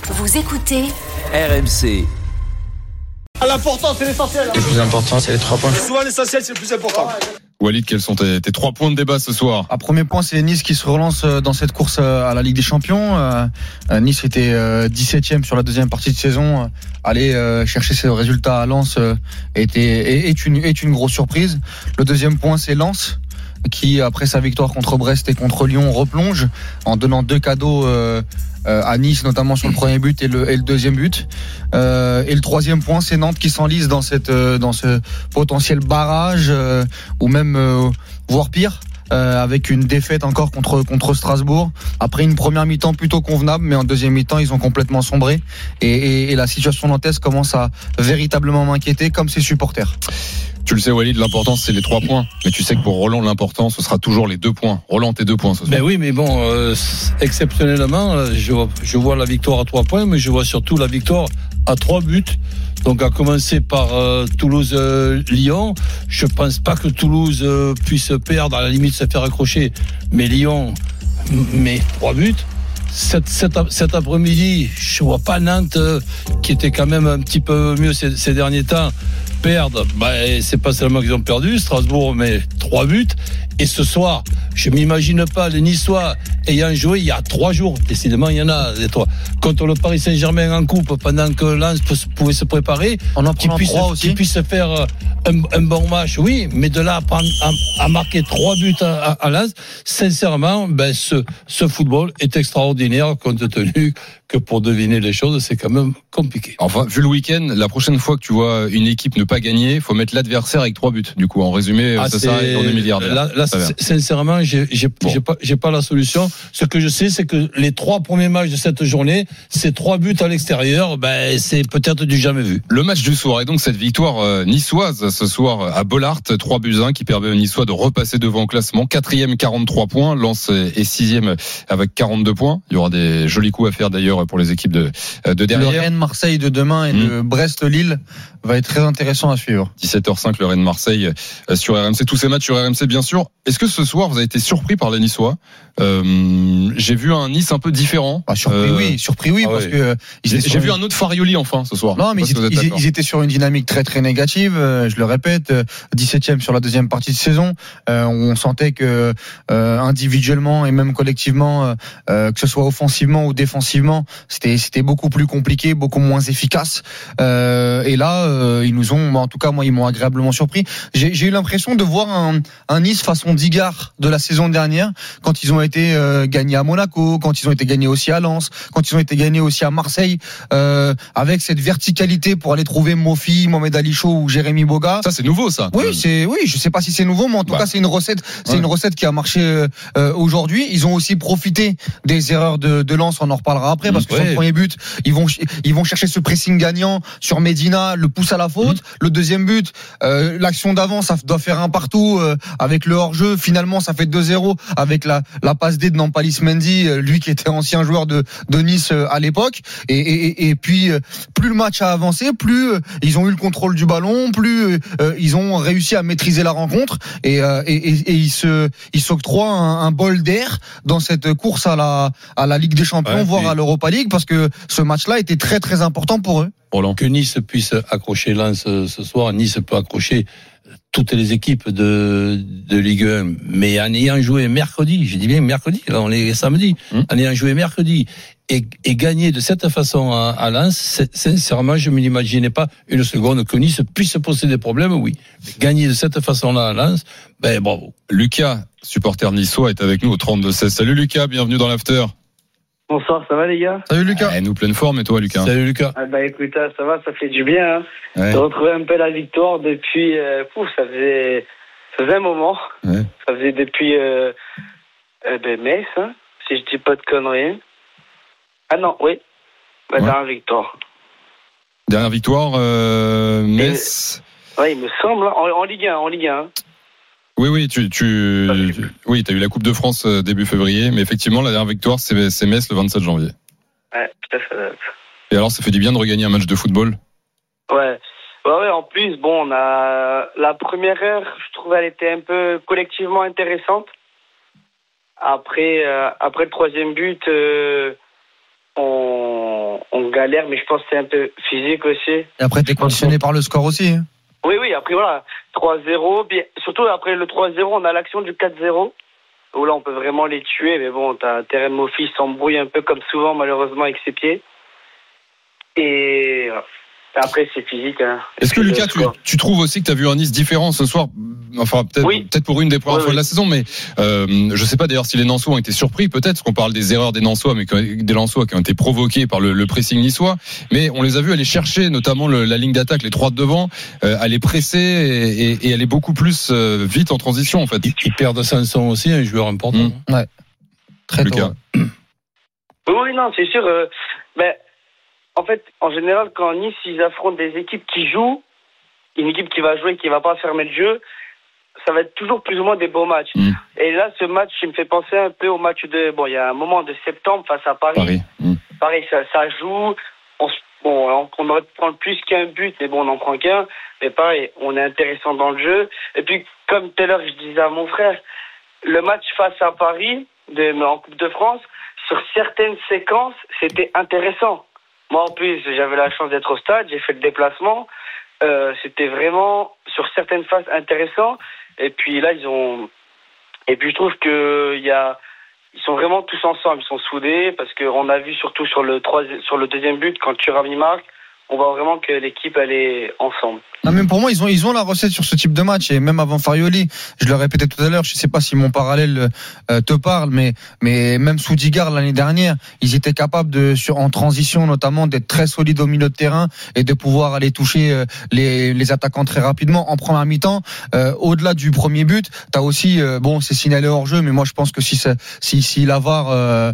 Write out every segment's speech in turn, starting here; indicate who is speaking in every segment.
Speaker 1: Vous écoutez
Speaker 2: RMC.
Speaker 3: L'important, c'est l'essentiel.
Speaker 4: Le plus important, c'est les 3 points.
Speaker 3: Souvent, l'essentiel, c'est le plus important.
Speaker 5: Walid, quels sont tes 3 points de débat ce soir?
Speaker 6: Premier point, c'est Nice qui se relance dans cette course à la Ligue des Champions. Nice était 17e sur la deuxième partie de saison. Aller chercher ses résultats à Lens est une grosse surprise. Le deuxième point, c'est Lens qui, après sa victoire contre Brest et contre Lyon, replonge en donnant 2 cadeaux à Nice, notamment sur le premier but et le deuxième but. Et le troisième point, c'est Nantes qui s'enlise dans ce potentiel barrage ou même voire pire. Avec une défaite encore contre Strasbourg après une première mi-temps plutôt convenable, mais en deuxième mi-temps ils ont complètement sombré et la situation nantaise commence à véritablement m'inquiéter, comme ses supporters.
Speaker 5: Tu le sais, Walid, l'important c'est les 3 points, mais tu sais que pour Roland l'important ce sera toujours les 2 points. Roland, tes 2 points ce soir.
Speaker 7: Ben oui, mais bon, exceptionnellement je vois la victoire à 3 points, mais je vois surtout la victoire à 3 buts. Donc à commencer par Toulouse-Lyon, je pense pas que Toulouse puisse perdre, à la limite se faire accrocher, mais Lyon met 3 buts. Cet après-midi, je vois pas Nantes qui était quand même un petit peu mieux ces derniers temps perdre. C'est pas seulement qu'ils ont perdu, Strasbourg met 3 buts. Et ce soir, je m'imagine pas les Niçois ayant joué il y a 3 jours. Décidément, il y en a des 3 contre le Paris Saint-Germain en coupe pendant que Lens pouvait se préparer.
Speaker 6: On en prend 3 aussi.
Speaker 7: Qui puisse faire un bon match, oui, mais de là à marquer 3 buts à Lens, sincèrement, ce football est extraordinaire compte tenu que pour deviner les choses, c'est quand même compliqué.
Speaker 5: Enfin, vu le week-end, la prochaine fois que tu vois une équipe ne pas gagner, faut mettre l'adversaire avec 3 buts. Du coup, en résumé, ça s'arrête, on est milliardaire.
Speaker 7: Là, sincèrement, j'ai pas la solution. Ce que je sais, c'est que les 3 premiers matchs de cette journée, c'est 3 buts à l'extérieur, c'est peut-être du jamais vu.
Speaker 5: Le match du soir et donc cette victoire niçoise ce soir à Bollaert, 3-1 qui permet aux Niçois de repasser devant au classement. 4e, 43 points. Lens est 6e avec 42 points. Il y aura des jolis coups à faire d'ailleurs pour les équipes de derrière.
Speaker 6: Le Rennes-Marseille de demain et le Brest-Lille va être très intéressant à suivre.
Speaker 5: 17h05, le Rennes-Marseille sur RMC. Tous ces matchs sur RMC, bien sûr. Est-ce que ce soir, vous avez été surpris par les Niçois? J'ai vu un Nice un peu différent.
Speaker 6: Surpris oui, parce que
Speaker 5: j'ai vu un autre Farioli enfin ce soir.
Speaker 6: Non, mais ils étaient sur une dynamique très très négative. Je le répète, 17e sur la deuxième partie de saison. On sentait que individuellement et même collectivement, que ce soit offensivement ou défensivement, c'était beaucoup plus compliqué, beaucoup moins efficace. Et là, ils nous ont, en tout cas moi, ils m'ont agréablement surpris. J'ai eu l'impression de voir un Nice façon d'Igard de la saison dernière, quand ils ont été gagnés à Monaco, quand ils ont été gagnés aussi à Lens, quand ils ont été gagnés aussi à Marseille, avec cette verticalité pour aller trouver Mofi, Mohamed Ali Chaud ou Jérémy Boga.
Speaker 5: Ça c'est nouveau ça.
Speaker 6: Oui, je sais pas si c'est nouveau, mais en tout cas c'est une recette, une recette qui a marché aujourd'hui. Ils ont aussi profité des erreurs de Lens, on en reparlera après, parce que sur le premier but, ils vont chercher ce pressing gagnant sur Medina, le pouce à la faute. Le deuxième but, l'action d'avant, ça doit faire un partout avec le hors-jeu. Finalement, ça fait 2-0 avec la passe D de Nampalys Mendy, lui qui était ancien joueur de Nice à l'époque. Et puis, plus le match a avancé, plus ils ont eu le contrôle du ballon, plus ils ont réussi à maîtriser la rencontre et ils s'octroient un bol d'air dans cette course à la Ligue des Champions, voire à l'Europa League, parce que ce match-là était très très important pour eux.
Speaker 7: Que Nice puisse accrocher Lens ce soir, Nice peut accrocher toutes les équipes de Ligue 1, mais en ayant joué mercredi, je dis bien mercredi, là on est samedi, en ayant joué mercredi et gagner de cette façon à Lens, sincèrement, je ne m'imaginais pas une seconde que Nice puisse poser des problèmes, oui. Mais gagner de cette façon-là à Lens, bravo.
Speaker 5: Lucas, supporter niçois, est avec nous au 32-16. Salut Lucas, bienvenue dans l'after.
Speaker 8: Bonsoir, ça va les gars?
Speaker 6: Salut Lucas.
Speaker 5: Nous pleine forme, et toi Lucas?
Speaker 7: Salut Lucas.
Speaker 8: Écoute, ça va, ça fait du bien. De retrouver un peu la victoire depuis... ça faisait un moment. Ouais. Ça faisait depuis Metz, si je dis pas de conneries. Ah non, oui. Dernière victoire.
Speaker 5: Dernière victoire, Metz.
Speaker 8: Oui, il me semble, en Ligue 1.
Speaker 5: Oui, t'as eu la Coupe de France début février, mais effectivement, la dernière victoire, c'est Metz le 27 janvier.
Speaker 8: Ouais, tout à fait.
Speaker 5: Et alors, ça fait du bien de regagner un match de football?
Speaker 8: Ouais, en plus, on a la première heure, je trouvais elle était un peu collectivement intéressante. Après le troisième but, on on galère, mais je pense que c'est un peu physique aussi.
Speaker 6: Et après, t'es conditionné par le score aussi.
Speaker 8: Oui, après voilà, 3-0. Surtout après le 3-0, on a l'action du 4-0. Où là, on peut vraiment les tuer. Mais bon, t'as Terem Moffi s'embrouille un peu comme souvent, malheureusement, avec ses pieds. Et après, c'est physique. Hein.
Speaker 5: Est-ce que Lucas, tu trouves aussi que tu as vu un Nice différent ce soir? Enfin, peut-être pour une des premières fois de la saison, mais je sais pas d'ailleurs si les Nançois ont été surpris, peut-être, parce qu'on parle des erreurs des Nançois, mais des Nançois qui ont été provoqués par le pressing niçois. Mais on les a vus aller chercher, notamment la ligne d'attaque, les trois de devant, aller presser et aller beaucoup plus vite en transition, en fait.
Speaker 7: Ils perdent Sanson aussi, un joueur important.
Speaker 6: Ouais. Très
Speaker 5: Lucas.
Speaker 8: Oui, non, c'est sûr. En fait, en général, quand Nice, ils affrontent des équipes qui jouent, une équipe qui va jouer, qui va pas fermer le jeu, ça va être toujours plus ou moins des beaux matchs. Et là, ce match, il me fait penser un peu au match il y a un moment de septembre face à Paris. Pareil, ça joue. On aurait pu prendre plus qu'un but, mais bon, on n'en prend qu'un. Mais pareil, on est intéressant dans le jeu. Et puis, comme tout à l'heure, je disais à mon frère, le match face à Paris, en Coupe de France, sur certaines séquences, c'était intéressant. Moi, en plus, j'avais la chance d'être au stade, j'ai fait le déplacement. C'était vraiment, sur certaines phases, intéressant. Et puis là, Et puis, je trouve ils sont vraiment tous ensemble, ils sont soudés, parce qu'on a vu surtout sur le deuxième but, quand Thuram y marque, on voit vraiment que l'équipe, elle est ensemble.
Speaker 6: Non, même pour moi, ils ont la recette sur ce type de match, et même avant Farioli, je le répétais tout à l'heure, je sais pas si mon parallèle te parle, mais même sous Digard l'année dernière, ils étaient capables en transition notamment, d'être très solides au milieu de terrain et de pouvoir aller toucher les attaquants très rapidement en première mi-temps. Au-delà du premier but, t'as aussi c'est signalé hors jeu, mais moi je pense que si la VAR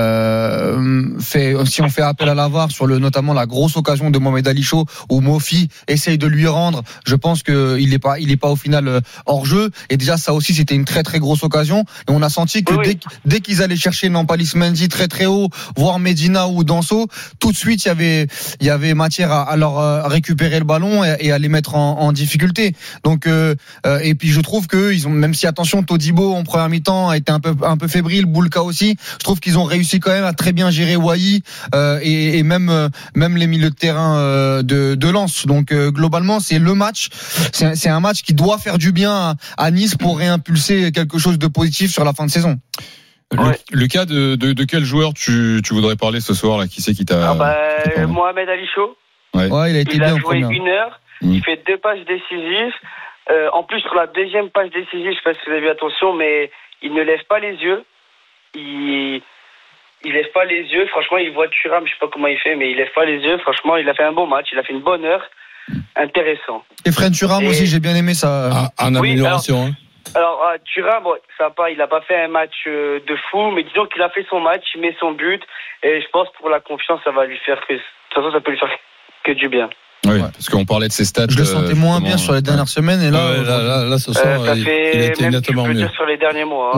Speaker 6: si on fait appel à la VAR sur notamment la grosse occasion de Mohamed Ali Chaud où Moffi essaye de lui rendre, je pense que il est pas au final hors jeu. Et déjà ça aussi c'était une très très grosse occasion. Et on a senti que dès qu'ils allaient chercher Nampalys Mendy très très haut, voire Medina ou Danso, tout de suite il y avait matière à leur récupérer le ballon et à les mettre en difficulté. Donc et puis je trouve que ils ont, même si attention Todibo en première mi-temps a été un peu fébrile, Boulka aussi, je trouve qu'ils ont réussi quand même à très bien gérer Wai et même les milieux de terrain de Lens. Donc globalement c'est le match, c'est un match qui doit faire du bien à Nice pour réimpulser quelque chose de positif sur la fin de saison.
Speaker 5: Lucas, de quel joueur tu voudrais parler ce soir là? Qui c'est qui t'a
Speaker 8: Mohamed Ali Chaud.
Speaker 6: Ouais, il a été bien en première.
Speaker 8: Il a joué 1 heure, il fait 2 passes décisives. En plus sur la deuxième passe décisive, je sais pas si vous avez vu, attention, mais il ne lève pas les yeux. Il lève pas les yeux. Franchement, il voit Thuram, je sais pas comment il fait, mais il lève pas les yeux. Franchement, il a fait un bon match, il a fait une bonne heure. Intéressant.
Speaker 6: Et Fred Thuram aussi, j'ai bien aimé ça.
Speaker 7: En amélioration.
Speaker 8: Alors Thuram, il a pas fait un match de fou, mais disons qu'il a fait son match, il met son but, et je pense pour la confiance, ça va lui faire de toute façon, ça peut lui faire que du bien.
Speaker 5: Oui, parce qu'on parlait de ses stats.
Speaker 6: Je le sentais moins bien sur les dernières semaines, et
Speaker 7: là ce soir, il a été nettement mieux.
Speaker 8: Sur les derniers mois.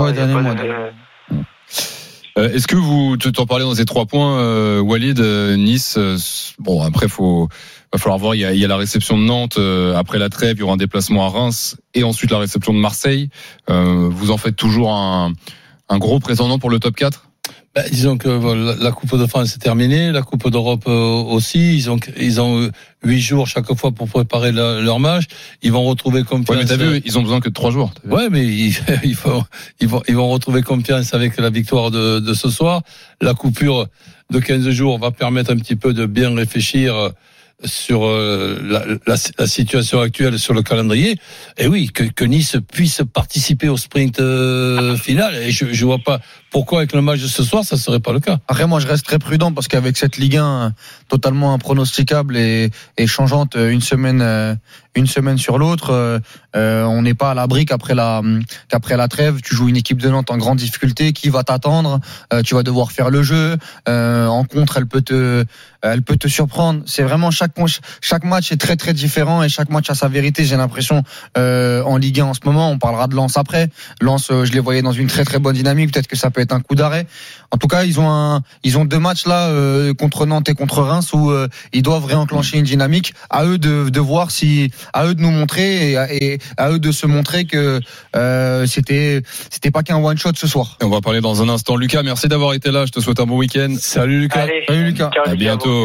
Speaker 5: Est-ce que tu t'en parlais dans ces 3 points, Walid, Nice, après va falloir voir, il y a la réception de Nantes après la trêve, il y aura un déplacement à Reims et ensuite la réception de Marseille. Vous en faites toujours un gros prétendant pour le top 4?
Speaker 7: Disons que la Coupe de France est terminée, la Coupe d'Europe aussi. Ils ont 8 jours chaque fois pour préparer leur match. Ils vont retrouver confiance.
Speaker 5: Ouais, mais t'as vu, ils ont besoin que de 3 jours.
Speaker 7: Ouais, mais ils vont retrouver confiance avec la victoire de ce soir. La coupure de 15 jours va permettre un petit peu de bien réfléchir sur la situation actuelle sur le calendrier. Et oui, que Nice puisse participer au sprint final. Et je vois pas pourquoi avec le match de ce soir ça serait pas le cas.
Speaker 6: Après moi je reste très prudent parce qu'avec cette Ligue 1 totalement impronosticable et changeante une semaine sur l'autre, on n'est pas à l'abri qu'après la trêve tu joues une équipe de Nantes en grande difficulté qui va t'attendre, tu vas devoir faire le jeu, en contre elle peut te surprendre. C'est vraiment chaque match est très très différent et chaque match a sa vérité, j'ai l'impression, en Ligue 1 en ce moment. On parlera de Lens après. Lens, je les voyais dans une très très bonne dynamique, peut-être que ça peut être un coup d'arrêt. En tout cas, ils ont 2 matchs là contre Nantes et contre Reims où ils doivent réenclencher une dynamique. À eux de voir à eux de nous montrer et à eux de se montrer que c'était pas qu'un one shot ce soir.
Speaker 5: Et on va parler dans un instant. Lucas, merci d'avoir été là. Je te souhaite un bon week-end.
Speaker 7: Salut Lucas.
Speaker 8: Allez,
Speaker 6: salut Lucas.
Speaker 5: À bientôt.